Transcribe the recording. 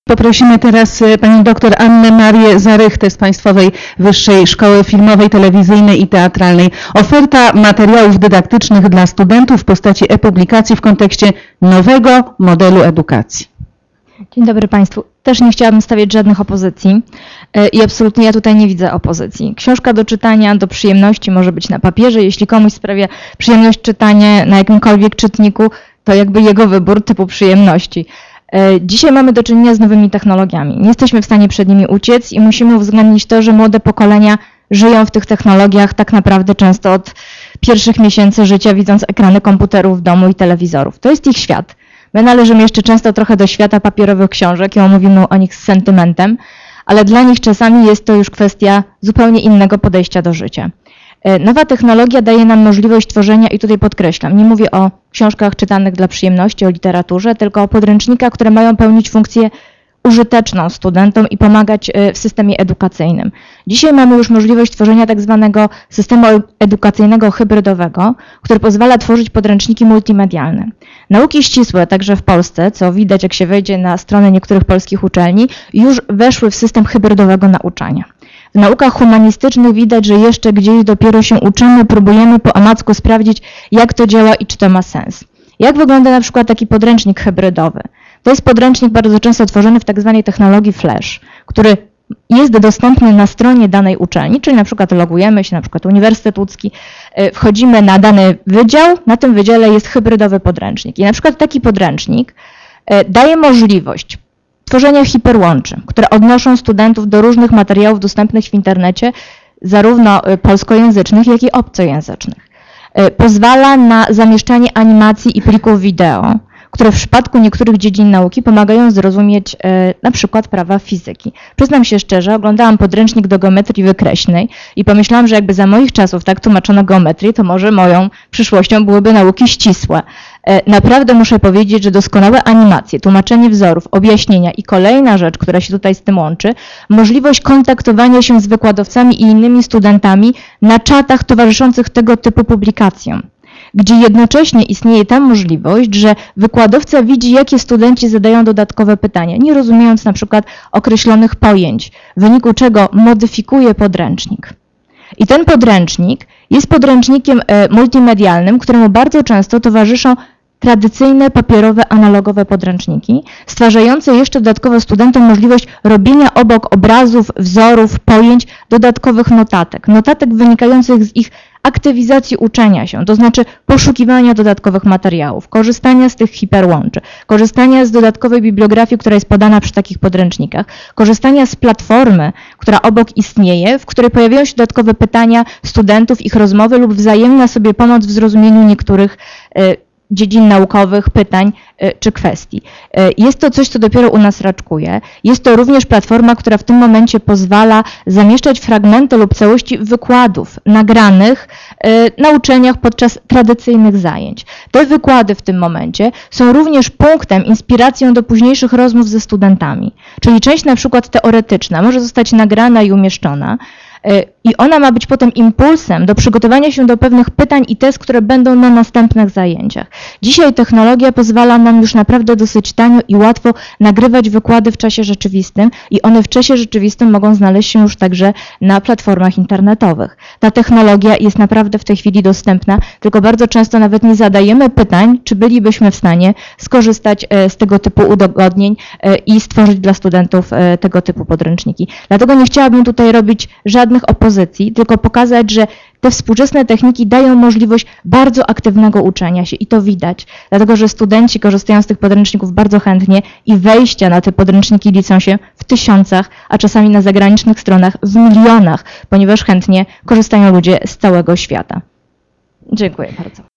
Poprosimy teraz panią doktor Annę Marię Zarychtę z Państwowej Wyższej Szkoły Filmowej, Telewizyjnej i Teatralnej. Oferta materiałów dydaktycznych dla studentów w postaci e-publikacji w kontekście nowego modelu edukacji. Dzień dobry Państwu. Też nie chciałabym stawiać żadnych opozycji i absolutnie ja tutaj nie widzę opozycji. Książka do czytania, do przyjemności może być na papierze. Jeśli komuś sprawia przyjemność czytanie na jakimkolwiek czytniku, to jakby jego wybór typu przyjemności. Dzisiaj mamy do czynienia z nowymi technologiami. Nie jesteśmy w stanie przed nimi uciec i musimy uwzględnić to, że młode pokolenia żyją w tych technologiach tak naprawdę często od pierwszych miesięcy życia, widząc ekrany komputerów w domu i telewizorów. To jest ich świat. My należymy jeszcze często trochę do świata papierowych książek i mówimy o nich z sentymentem, ale dla nich czasami jest to już kwestia zupełnie innego podejścia do życia. Nowa technologia daje nam możliwość tworzenia, i tutaj podkreślam, nie mówię o książkach czytanych dla przyjemności, o literaturze, tylko o podręcznikach, które mają pełnić funkcję użyteczną studentom i pomagać w systemie edukacyjnym. Dzisiaj mamy już możliwość tworzenia tak zwanego systemu edukacyjnego hybrydowego, który pozwala tworzyć podręczniki multimedialne. Nauki ścisłe, także w Polsce, co widać jak się wejdzie na stronę niektórych polskich uczelni, już weszły w system hybrydowego nauczania. W naukach humanistycznych widać, że jeszcze gdzieś dopiero się uczymy, próbujemy po omacku sprawdzić, jak to działa i czy to ma sens. Jak wygląda na przykład taki podręcznik hybrydowy? To jest podręcznik bardzo często tworzony w tak zwanej technologii Flash, który jest dostępny na stronie danej uczelni, czyli na przykład logujemy się, na przykład Uniwersytet Łódzki, wchodzimy na dany wydział, na tym wydziale jest hybrydowy podręcznik. I na przykład taki podręcznik daje możliwość tworzenia hiperłączy, które odnoszą studentów do różnych materiałów dostępnych w internecie, zarówno polskojęzycznych, jak i obcojęzycznych. Pozwala na zamieszczanie animacji i plików wideo, które w przypadku niektórych dziedzin nauki pomagają zrozumieć na przykład prawa fizyki. Przyznam się szczerze, oglądałam podręcznik do geometrii wykreślnej i pomyślałam, że jakby za moich czasów tak tłumaczono geometrię, to może moją przyszłością byłyby nauki ścisłe. Naprawdę muszę powiedzieć, że doskonałe animacje, tłumaczenie wzorów, objaśnienia i kolejna rzecz, która się tutaj z tym łączy, możliwość kontaktowania się z wykładowcami i innymi studentami na czatach towarzyszących tego typu publikacjom, gdzie jednocześnie istnieje ta możliwość, że wykładowca widzi, jakie studenci zadają dodatkowe pytania, nie rozumiejąc na przykład określonych pojęć, w wyniku czego modyfikuje podręcznik. I ten podręcznik jest podręcznikiem multimedialnym, któremu bardzo często towarzyszą tradycyjne, papierowe, analogowe podręczniki, stwarzające jeszcze dodatkowo studentom możliwość robienia obok obrazów, wzorów, pojęć dodatkowych notatek. Notatek wynikających z ich aktywizacji uczenia się, to znaczy poszukiwania dodatkowych materiałów, korzystania z tych hiperłączy, korzystania z dodatkowej bibliografii, która jest podana przy takich podręcznikach, korzystania z platformy, która obok istnieje, w której pojawiają się dodatkowe pytania studentów, ich rozmowy lub wzajemna sobie pomoc w zrozumieniu niektórych dziedzin naukowych, pytań czy kwestii. Jest to coś, co dopiero u nas raczkuje. Jest to również platforma, która w tym momencie pozwala zamieszczać fragmenty lub całości wykładów nagranych na uczelniach podczas tradycyjnych zajęć. Te wykłady w tym momencie są również punktem, inspiracją do późniejszych rozmów ze studentami. Czyli część na przykład teoretyczna może zostać nagrana i umieszczona, i ona ma być potem impulsem do przygotowania się do pewnych pytań i tez, które będą na następnych zajęciach. Dzisiaj technologia pozwala nam już naprawdę dosyć tanio i łatwo nagrywać wykłady w czasie rzeczywistym i one w czasie rzeczywistym mogą znaleźć się już także na platformach internetowych. Ta technologia jest naprawdę w tej chwili dostępna, tylko bardzo często nawet nie zadajemy pytań, czy bylibyśmy w stanie skorzystać z tego typu udogodnień i stworzyć dla studentów tego typu podręczniki. Dlatego nie chciałabym tutaj robić żadnych opozycji, tylko pokazać, że te współczesne techniki dają możliwość bardzo aktywnego uczenia się i to widać, dlatego że studenci korzystają z tych podręczników bardzo chętnie i wejścia na te podręczniki liczą się w tysiącach, a czasami na zagranicznych stronach w milionach, ponieważ chętnie korzystają ludzie z całego świata. Dziękuję bardzo.